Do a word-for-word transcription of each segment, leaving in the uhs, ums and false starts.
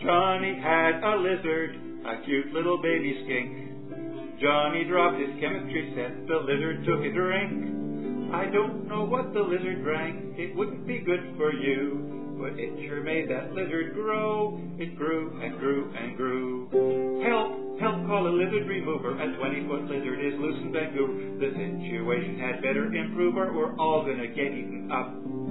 Johnny had a lizard, a cute little baby skink. Johnny dropped his chemistry set, the lizard took a drink. I don't know what the lizard drank, it wouldn't be good for you, but it sure made that lizard grow. It grew and grew and grew. Help, help, call a lizard remover, a twenty-foot lizard is loose in Vancouver. The situation had better improve or we're all gonna get eaten up.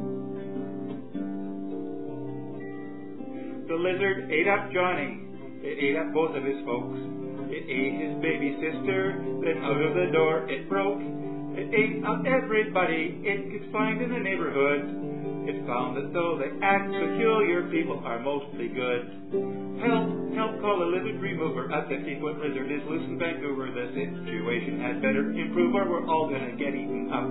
The lizard ate up Johnny, it ate up both of his folks. It ate his baby sister, then out of the door it broke. It ate up everybody it could find in the neighborhood. It found that though they act peculiar, people are mostly good. Help, help, call a lizard remover, a fifty-foot lizard is loose in Vancouver. The situation had better improve or we're all gonna get eaten up.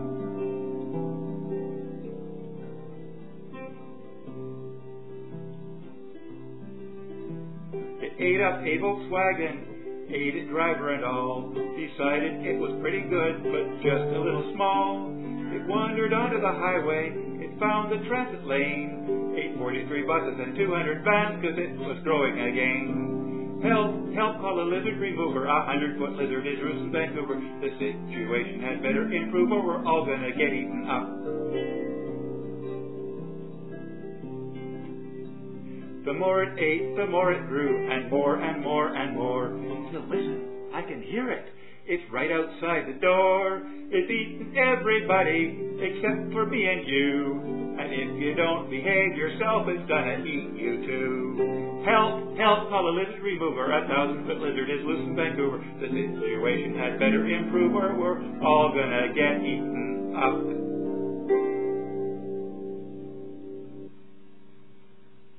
It ate up a Volkswagen, ate it driver and all, decided it was pretty good, but just a little small. It wandered onto the highway, it found the transit lane, ate forty-three buses and two hundred vans, cause it was growing again. Help, help, call a lizard remover, a hundred-foot lizard is loose in Vancouver. The situation had better improve or we're all gonna get eaten up. The more it ate, the more it grew, and more and more and more. Until, listen, I can hear it. It's right outside the door. It's eating everybody, except for me and you. And if you don't behave yourself, it's gonna eat you too. Help, help, call a lizard remover. A thousand-foot lizard is loose in Vancouver. The situation had better improve or we're all gonna get eaten up.